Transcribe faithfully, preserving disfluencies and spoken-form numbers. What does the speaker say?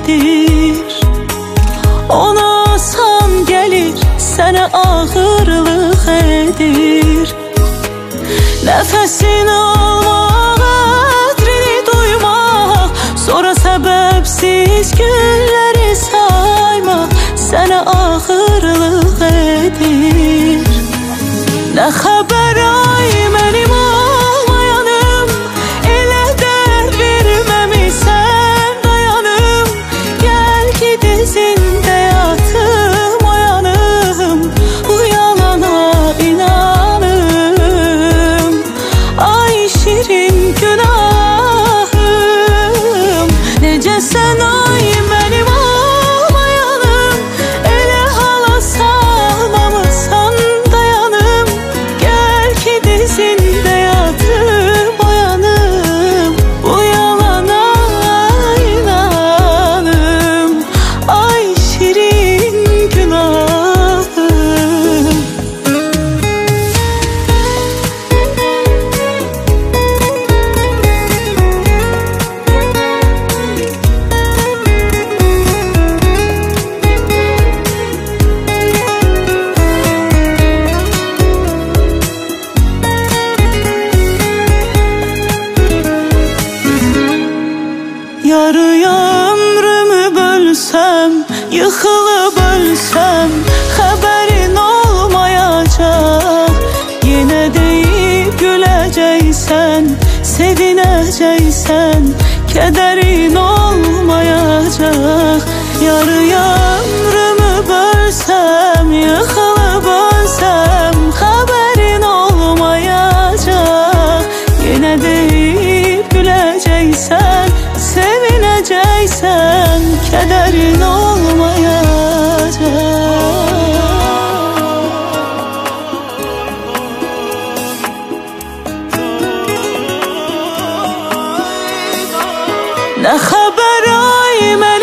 edir. Ona asan gelir, sənə ağırlıq edir. Nəfəsin almaq, ədrini duymaq, sonra səbəbsiz günləri saymaq sənə ağırlıq edir. Nə xəbər ay mənim olmayanım, elə dərd verməmisən dayanım. Gəl ki dizində yatım oyanım, bu yalana inanım. Ay şirin günahım, necəsən ay mənim olmayanım, elə hala salmamısan dayanım. Gəl ki dizində yatım oyanım, bu yalana inanım. Ay şirin günahım. Yarıya ömrümü bölsəm, yıxılıb ölsəm, xəbərin olmayacaq. Yenə deyib güləcəksən, sevinəcəksən, kədərin olmayacaq. Yarıya ömrümü bölsəm, yıxılıb ölsəm, xəbərin olmayacaq. Yenə deyib güləcəksən, sevinəcəksən, kədərin olmayacaq. Nə xəbər ay mən